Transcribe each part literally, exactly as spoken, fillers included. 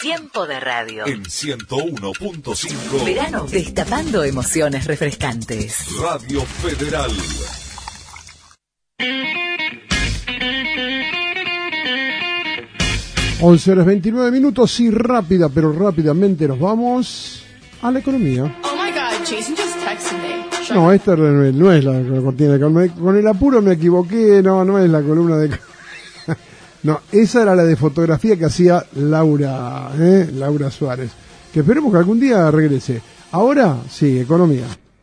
Tiempo de radio. En ciento uno punto cinco. Verano destapando emociones refrescantes. Radio Federal. once horas veintinueve minutos y rápida, pero rápidamente nos vamos a la economía. Oh my God, Jason just texted me. No, esta no es, no es la, la cortina de economía. Con el apuro me equivoqué, no, no es la columna de... No, esa era la de fotografía que hacía Laura, ¿eh? Laura Suárez. Que esperemos que algún día regrese. Ahora, sí, economía.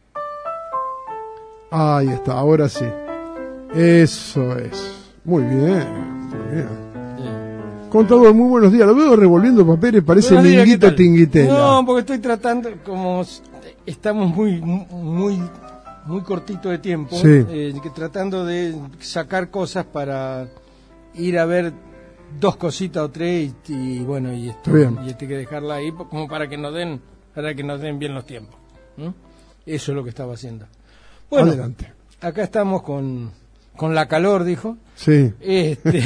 Ahí está, ahora sí. Eso es. Muy bien, muy bien. Contador, muy buenos días. Lo veo revolviendo papeles, parece Minguito Tinguitela. No, porque estoy tratando, como estamos muy muy muy cortito de tiempo, sí. eh, que tratando de sacar cosas para ir a ver dos cositas o tres y, y bueno, y esto y este que dejarla ahí como para que nos den, para que nos den bien los tiempos. ¿no? Eso es lo que estaba haciendo. Bueno, adelante. Acá estamos con con la calor, dijo. Sí. Este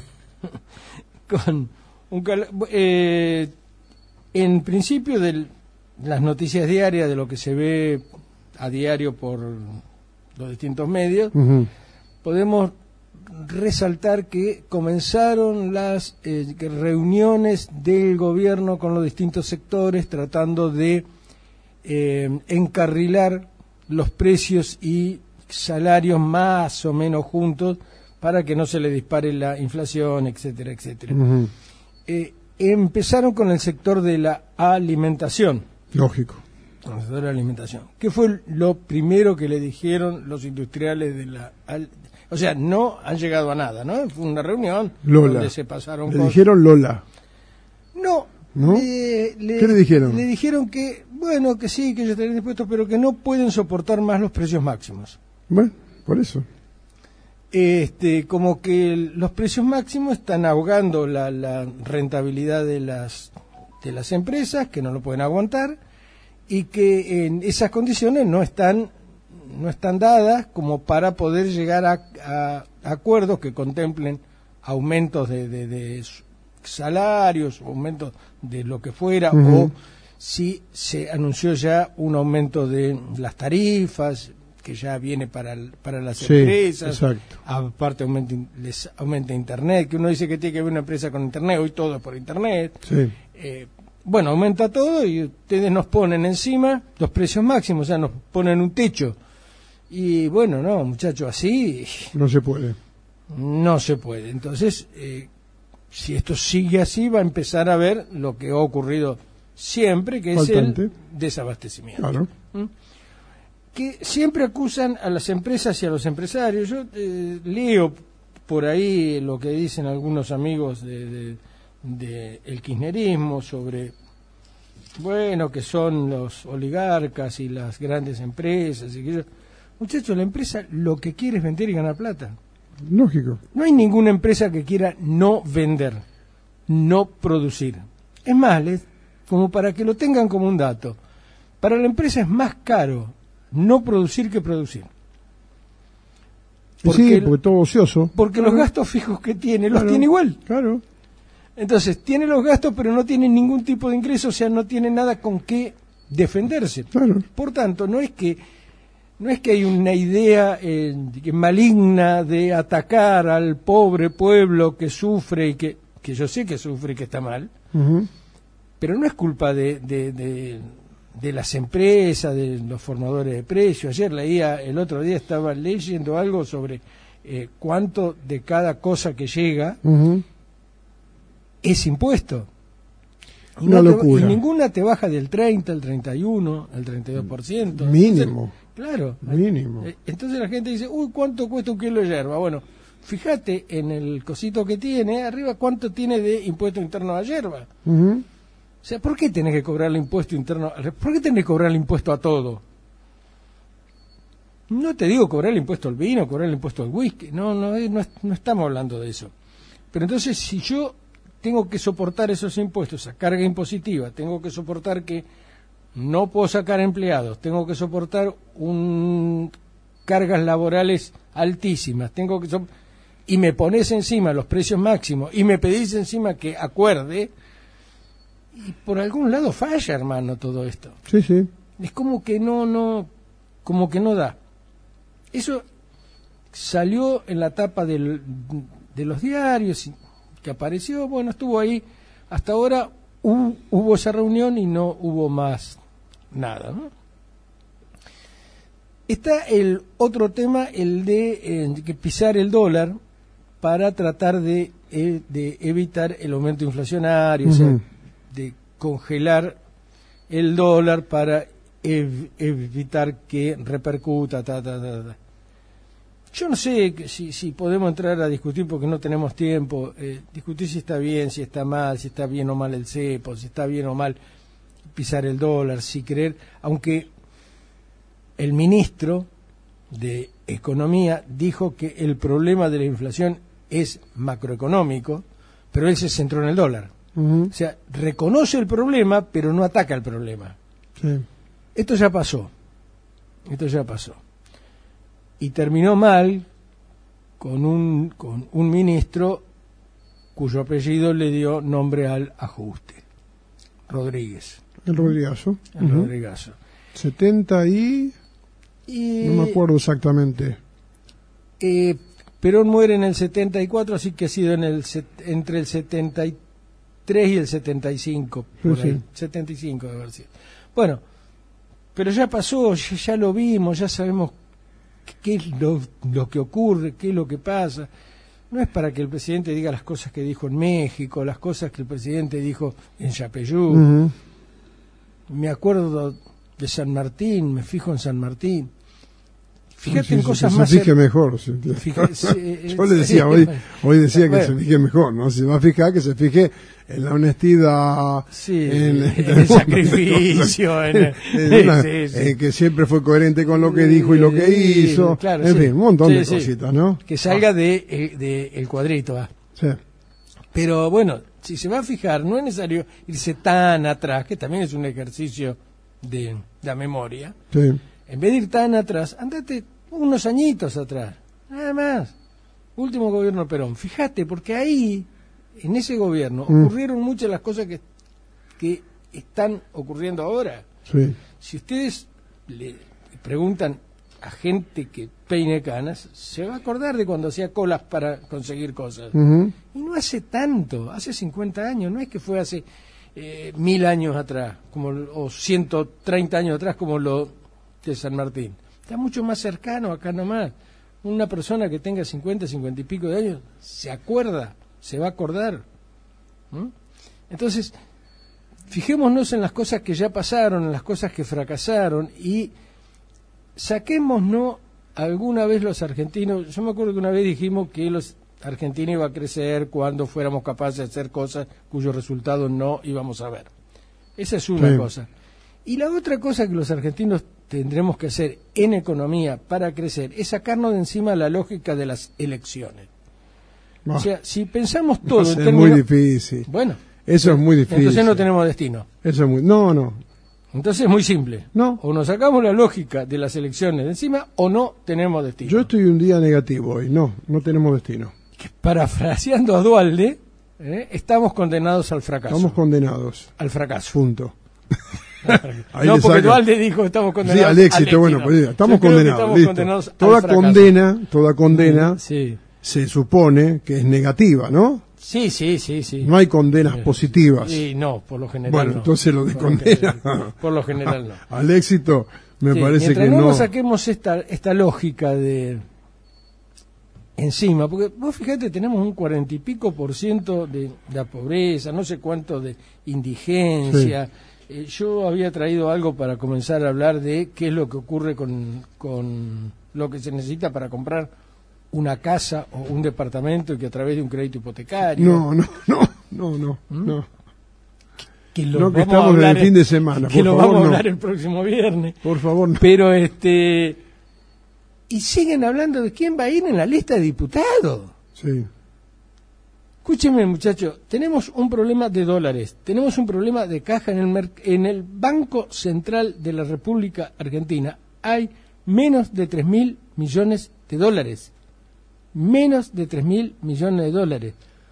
con un cal- eh, en principio de las noticias diarias, de lo que se ve a diario por los distintos medios, uh-huh. podemos resaltar que comenzaron las eh, reuniones del gobierno con los distintos sectores tratando de eh, encarrilar los precios y salarios más o menos juntos para que no se le dispare la inflación, etcétera, etcétera. Uh-huh. Eh, empezaron con el sector de la alimentación. Lógico. Con el sector de la alimentación. ¿Qué fue lo primero que le dijeron los industriales de la... Al, o sea, no han llegado a nada, ¿no? Fue una reunión Lola. donde se pasaron Le cosas. dijeron Lola. No. ¿No? Le, le, ¿Qué le dijeron? Le dijeron que, bueno, que sí, que ellos estarían dispuestos, pero que no pueden soportar más los precios máximos. Bueno, por eso. Este, como que los precios máximos están ahogando la, la rentabilidad de las de las empresas, que no lo pueden aguantar, y que en esas condiciones no están no están dadas como para poder llegar a, a acuerdos que contemplen aumentos de, de, de salarios, aumentos de lo que fuera, uh-huh. o si se anunció ya un aumento de las tarifas, que ya viene para para las sí, empresas, exacto. Aparte aumenta, les aumenta internet, que uno dice que tiene que haber una empresa con internet, hoy todo es por internet, sí. eh, bueno, aumenta todo y ustedes nos ponen encima los precios máximos, o sea, nos ponen un techo, y bueno, no, muchachos, así no se puede, no se puede, entonces eh, si esto sigue así va a empezar a ver lo que ha ocurrido siempre, que Faltante. es el desabastecimiento. Claro. ¿Mm? Que siempre acusan a las empresas y a los empresarios. Yo eh, leo por ahí lo que dicen algunos amigos de, de, de el kirchnerismo sobre, bueno, que son los oligarcas y las grandes empresas. Y que yo, muchachos, la empresa lo que quiere es vender y ganar plata. Lógico. No hay ninguna empresa que quiera no vender, no producir. Es más, les, como para que lo tengan como un dato, para la empresa es más caro no producir que producir. Porque sí, porque todo ocioso. Porque claro. Los gastos fijos que tiene, los claro, tiene igual. Claro. Entonces, tiene los gastos, pero no tiene ningún tipo de ingreso, o sea, no tiene nada con qué defenderse. Claro. Por tanto, no es que no es que hay una idea eh, maligna de atacar al pobre pueblo que sufre y que, que yo sé que sufre y que está mal, uh-huh. pero no es culpa de, de, de de las empresas, de los formadores de precios. Ayer leía, el otro día estaba leyendo algo sobre eh, cuánto de cada cosa que llega uh-huh. es impuesto. Y, Una no locura. Te, y ninguna te baja del treinta, el treinta y uno, el treinta y dos por ciento. Mínimo. Entonces, claro. Mínimo. Entonces la gente dice, uy, ¿cuánto cuesta un kilo de yerba? Bueno, fíjate en el cosito que tiene, arriba cuánto tiene de impuesto interno a yerba. Uh-huh. O sea, ¿por qué tenés que cobrar el impuesto interno? ¿Por qué tenés que cobrar el impuesto a todo? No te digo cobrar el impuesto al vino, cobrar el impuesto al whisky. No, no, no, no estamos hablando de eso. Pero entonces, si yo tengo que soportar esos impuestos, esa carga impositiva, tengo que soportar que no puedo sacar empleados, tengo que soportar un cargas laborales altísimas, tengo que so- y me pones encima los precios máximos y me pedís encima que acuerde. y por algún lado falla, hermano, todo esto. Sí, sí. Es como que no, no, como que no da. Eso salió en la tapa del, de los diarios, que apareció, bueno, estuvo ahí. Hasta ahora hubo, hubo esa reunión y no hubo más nada, ¿no? Está el otro tema, el de eh, que pisar el dólar para tratar de, eh, de evitar el aumento inflacionario, uh-huh. o sea, de congelar el dólar para ev- evitar que repercuta, ta, ta, ta, ta. Yo no sé si, si podemos entrar a discutir, porque no tenemos tiempo, eh, discutir si está bien, si está mal, si está bien o mal el cepo, si está bien o mal pisar el dólar, si querer, aunque el ministro de Economía dijo que el problema de la inflación es macroeconómico, pero él se centró en el dólar. Uh-huh. O sea, reconoce el problema, pero no ataca el problema. Sí. Esto ya pasó. Esto ya pasó. Y terminó mal con un, con un ministro cuyo apellido le dio nombre al ajuste. Rodríguez. El Rodrigazo. El uh-huh. Rodrigazo. setenta y... y... no me acuerdo exactamente. Eh, Perón muere en el setenta y cuatro, así que ha sido en el set, entre el setenta y tres y el setenta y cinco, por sí, ahí. Sí. setenta y cinco debe haber sido. Bueno, pero ya pasó, ya, ya lo vimos, ya sabemos qué es lo, lo que ocurre, qué es lo que pasa. No es para que el presidente diga las cosas que dijo en México, las cosas que el presidente dijo en Yapeyú. Uh-huh. Me acuerdo de San Martín, me fijo en San Martín. Fíjate sí, en sí, cosas se más... Se fije ser... mejor. Sí. Fíjate, Yo le decía, hoy, hoy decía bueno. que se fije mejor, ¿no? Si va a fijar, que se fije en la honestidad, sí, en, en el sacrificio, en, en, en una, sí, sí. Eh, que siempre fue coherente con lo que dijo y lo que hizo. Claro, en sí. fin, un montón sí, de sí. cositas, ¿no? Que salga ah. de, de, de el cuadrito. Ah. Sí. Pero bueno, si se va a fijar, no es necesario irse tan atrás, que también es un ejercicio de, de la memoria. Sí. En vez de ir tan atrás, andate unos añitos atrás, nada más. Último gobierno de Perón. Fíjate, porque ahí, en ese gobierno, mm. ocurrieron muchas de las cosas que, que están ocurriendo ahora. Sí. Si ustedes le preguntan a gente que peine canas, se va a acordar de cuando hacía colas para conseguir cosas. Uh-huh. Y no hace tanto, hace cincuenta años, no es que fue hace eh, mil años atrás, como o ciento treinta años atrás, como lo de San Martín. Está mucho más cercano acá nomás. Una persona que tenga cincuenta, cincuenta y pico de años se acuerda, se va a acordar. ¿Mm? Entonces, fijémonos en las cosas que ya pasaron, en las cosas que fracasaron y saquémonos alguna vez los argentinos. Yo me acuerdo que una vez dijimos que los argentinos iban a crecer cuando fuéramos capaces de hacer cosas cuyos resultados no íbamos a ver. Esa es una sí. cosa. Y la otra cosa que los argentinos tendremos que hacer en economía para crecer es sacarnos de encima la lógica de las elecciones. No. O sea, si pensamos todo no, en es términos... muy difícil. Bueno, eso es muy difícil. Entonces no tenemos destino. Eso es muy... No, no. Entonces es muy simple. No. O nos sacamos la lógica de las elecciones de encima o no tenemos destino. Yo estoy un día negativo hoy. No, no tenemos destino. Que parafraseando a Duhalde, ¿eh? estamos condenados al fracaso. Estamos condenados. Al fracaso. Punto. No, porque Duhalde dijo estamos condenados sí, al éxito. Al éxito. Bueno, pues estamos condenados. Estamos listo. condenados toda al fracaso. condena, toda condena sí. se supone que es negativa, ¿no? Sí, sí, sí, sí. No hay condenas positivas. Sí, no, por lo general bueno, no. entonces lo de por condena. Lo general, por lo general no. Al éxito me sí, parece mientras que no. no. Nos saquemos esta esta lógica de encima, porque vos fíjate, tenemos un cuarenta y pico por ciento de la pobreza, no sé cuánto de indigencia. Sí. Eh, yo había traído algo para comenzar a hablar de qué es lo que ocurre con, con lo que se necesita para comprar una casa o un departamento y que a través de un crédito hipotecario. No, no, no, no, no. ¿Mm? no. Que, lo no, que vamos estamos a hablar en el fin de semana. Que por lo favor, vamos a no. hablar el próximo viernes. Por favor, no. Pero este. Y siguen hablando de quién va a ir en la lista de diputados. Sí. Escúchenme, muchachos, tenemos un problema de dólares, tenemos un problema de caja en el mer- en el Banco Central de la República Argentina. Hay menos de tres mil millones de dólares. Menos de tres mil millones de dólares.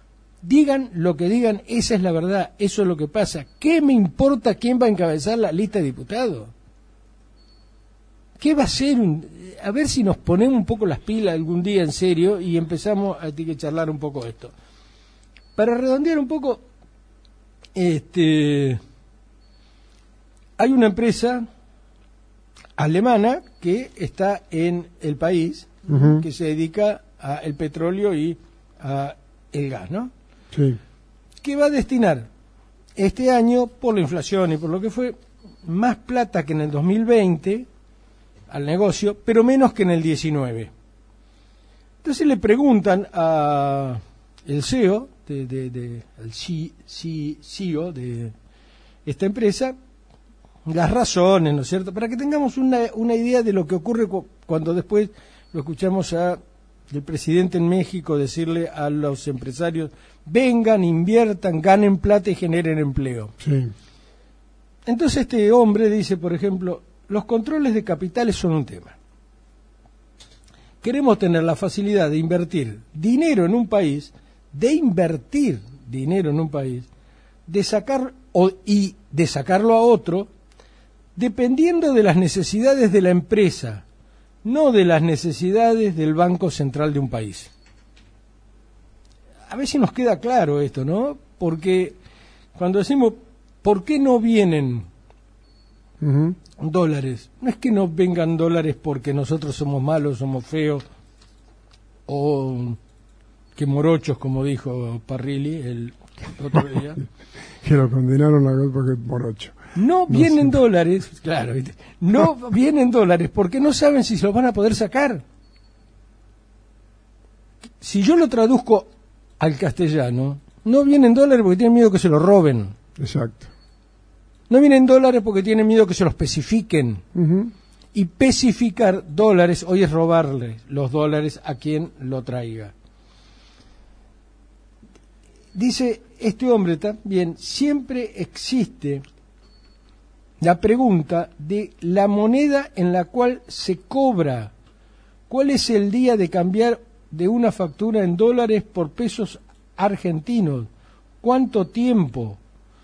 Digan lo que digan, esa es la verdad, eso es lo que pasa. ¿Qué me importa quién va a encabezar la lista de diputados? ¿Qué va a ser? Un... A ver si nos ponemos un poco las pilas algún día en serio y empezamos a tener que charlar un poco de esto. Para redondear un poco, este, hay una empresa alemana que está en el país, uh-huh. que se dedica al petróleo y a el gas, ¿no? Sí. Que va a destinar este año, por la inflación y por lo que fue, más plata que en el dos mil veinte al negocio, pero menos que en el diecinueve. Entonces le preguntan a el C E O, de, de, de, el C E O de esta empresa, las razones, ¿no es cierto? Para que tengamos una, una idea de lo que ocurre cu- cuando después lo escuchamos a el presidente en México decirle a los empresarios, vengan, inviertan, ganen plata y generen empleo. Sí. Entonces este hombre dice, por ejemplo, los controles de capitales son un tema. Queremos tener la facilidad de invertir dinero en un país, de invertir dinero en un país, de sacar o, y de sacarlo a otro, dependiendo de las necesidades de la empresa, no de las necesidades del Banco Central de un país. A ver si nos queda claro esto, ¿no? Porque cuando decimos, ¿por qué no vienen uh-huh. dólares? No es que no vengan dólares porque nosotros somos malos, somos feos, o que morochos, como dijo Parrilli el otro día. Que lo condenaron a gol porque es morocho. No, no vienen sé. dólares, claro, ¿viste? No vienen dólares porque no saben si se los van a poder sacar. Si yo lo traduzco al castellano, no vienen dólares porque tienen miedo que se los roben. Exacto. No vienen dólares porque tienen miedo que se los especifiquen. Uh-huh. Y especificar dólares hoy es robarle los dólares a quien lo traiga. Dice este hombre también, siempre existe la pregunta de la moneda en la cual se cobra. ¿Cuál es el día de cambiar de una factura en dólares por pesos argentinos? ¿Cuánto tiempo?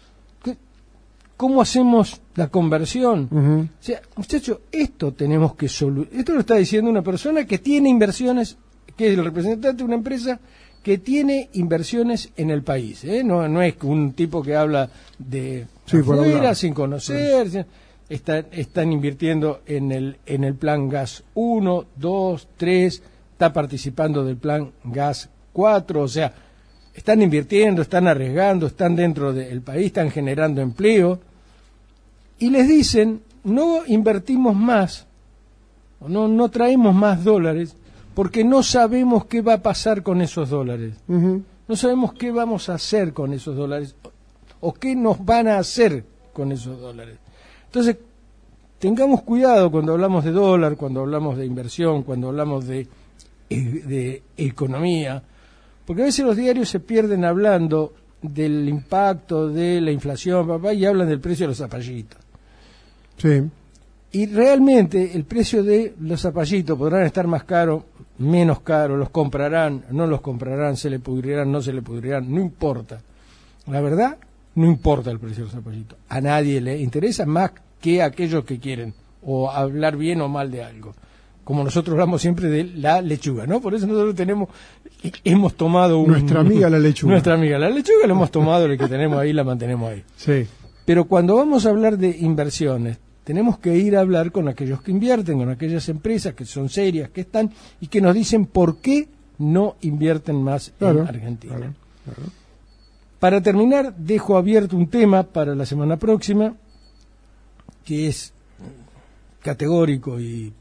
¿Cómo hacemos la conversión? Uh-huh. O sea, muchachos, esto tenemos que solucionar. Esto lo está diciendo una persona que tiene inversiones, que es el representante de una empresa que tiene inversiones en el país, ¿eh? No, no es un tipo que habla de sí, afuera, sin conocer. Sí. Están, están invirtiendo en el, en el plan gas uno, dos, tres, está participando del plan gas cuatro, o sea, están invirtiendo, están arriesgando, están dentro del país, están generando empleo, y les dicen, no invertimos más, no, no traemos más dólares, porque no sabemos qué va a pasar con esos dólares. Uh-huh. No sabemos qué vamos a hacer con esos dólares, o qué nos van a hacer con esos dólares. Entonces, tengamos cuidado cuando hablamos de dólar, cuando hablamos de inversión, cuando hablamos de, de economía, porque a veces los diarios se pierden hablando del impacto de la inflación, papá, y hablan del precio de los zapallitos. Sí. Y realmente el precio de los zapallitos podrán estar más caros, menos caros, los comprarán, no los comprarán, se le pudrirán, no se le pudrirán, no importa. La verdad, no importa el precio de los zapallitos. A nadie le interesa más que a aquellos que quieren o hablar bien o mal de algo. Como nosotros hablamos siempre de la lechuga, ¿no? Por eso nosotros tenemos, hemos tomado un... Nuestra amiga la lechuga. Nuestra amiga la lechuga, la hemos tomado, el que tenemos ahí, la mantenemos ahí. Sí. Pero cuando vamos a hablar de inversiones, tenemos que ir a hablar con aquellos que invierten, con aquellas empresas que son serias, que están, y que nos dicen por qué no invierten más claro, en Argentina. Claro, claro. Para terminar, dejo abierto un tema para la semana próxima, que es categórico y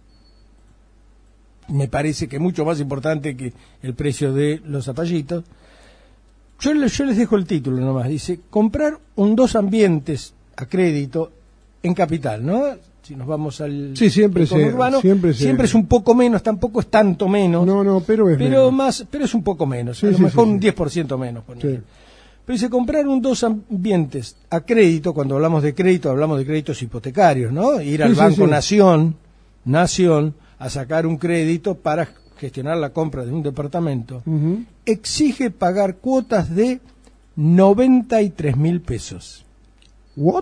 me parece que mucho más importante que el precio de los zapallitos. Yo, yo les dejo el título nomás. Dice, comprar un dos ambientes a crédito en capital, ¿no? Si nos vamos al sí, siempre se, urbano, siempre, siempre es un poco menos, tampoco es tanto menos. No, no, pero es pero menos. más, pero es un poco menos, sí, a lo sí, mejor sí, un sí. diez por ciento menos. Sí. Pero dice, comprar un dos ambientes a crédito, cuando hablamos de crédito, hablamos de créditos hipotecarios, ¿no? Ir al sí, Banco sí, sí. Nación, Nación, a sacar un crédito para gestionar la compra de un departamento, Ujú. exige pagar cuotas de noventa y tres mil pesos. ¿What?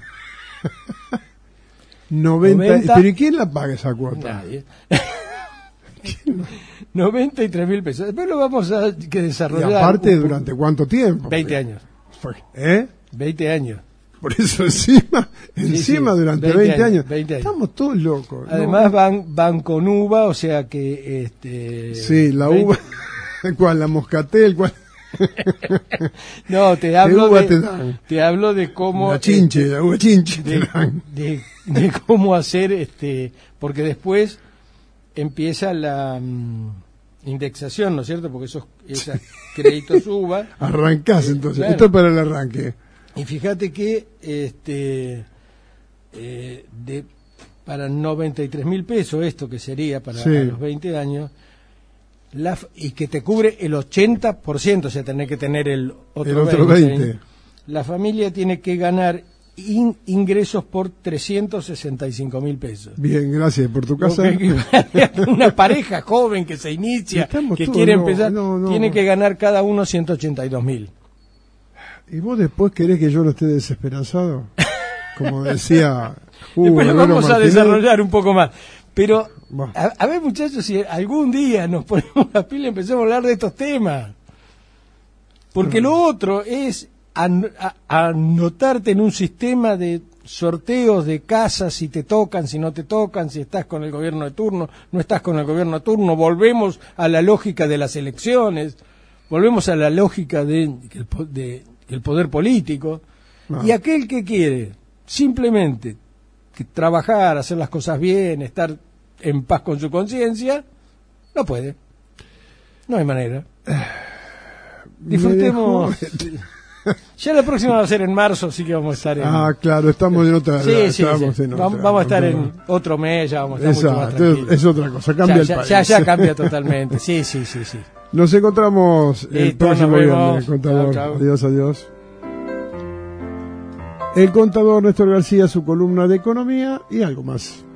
noventa. noventa. ¿Pero y quién la paga esa cuota? Nadie. noventa y tres mil pesos. Después lo vamos a que Y desarrollar. aparte, un- ¿durante cuánto tiempo? veinte años. ¿Eh? veinte años. Por eso encima, encima sí, durante veinte veinte, años, años, veinte años. Estamos todos locos. ¿no? Además van van con uva, o sea que este Sí, la veinte uva. ¿Cuál? La moscatel, ¿cuál? No, te hablo uva de te dan? te hablo de cómo La chinche, este, la uva chinche. te de, dan. de- de cómo hacer este porque después empieza la mm, indexación, ¿no es cierto? Porque esos esos créditos uva. Arrancás entonces. Claro. Esto es para el arranque. Y fíjate que este eh, de para noventa y tres mil pesos, esto que sería para Sí. a los veinte años, la, f- y que te cubre el ochenta por ciento, o sea, tenés que tener el otro, El otro veinte, veinte. la familia tiene que ganar in- ingresos por trescientos sesenta y cinco mil pesos. Bien, gracias por tu Lo casa. que equivale a una pareja joven que se inicia, Estamos que todos, quiere no, empezar, no, no. tiene que ganar cada uno ciento ochenta y dos mil. ¿Y vos después querés que yo no esté desesperanzado? Como decía Hugo Después lo Guerrero vamos a Martínez. desarrollar un poco más. Pero, Bueno. a, a ver, muchachos, si algún día nos ponemos la pila y empezamos a hablar de estos temas. Porque lo otro es an- a- anotarte en un sistema de sorteos de casas, si te tocan, si no te tocan, si estás con el gobierno de turno, no estás con el gobierno de turno. Volvemos a la lógica de las elecciones, volvemos a la lógica de, del po- de- del poder político. Ah. Y aquel que quiere simplemente que trabajar, hacer las cosas bien, estar en paz con su conciencia, no puede. No hay manera. Disfrutemos. Ya la próxima va a ser en marzo, así que vamos a estar en... Ah, claro, estamos en otra. sí, sí, estamos sí. en Vam- otra, Vamos a estar no, en otro mes, ya vamos a estar mucho más Exacto, es, tranquilos. es otra cosa, cambia ya, el ya, país. ya, ya cambia totalmente. Sí, sí, sí, sí. Nos encontramos el Listo, próximo nos vemos. viernes, contador. Chau, chau. Adiós, adiós. El contador Néstor García, su columna de economía y algo más.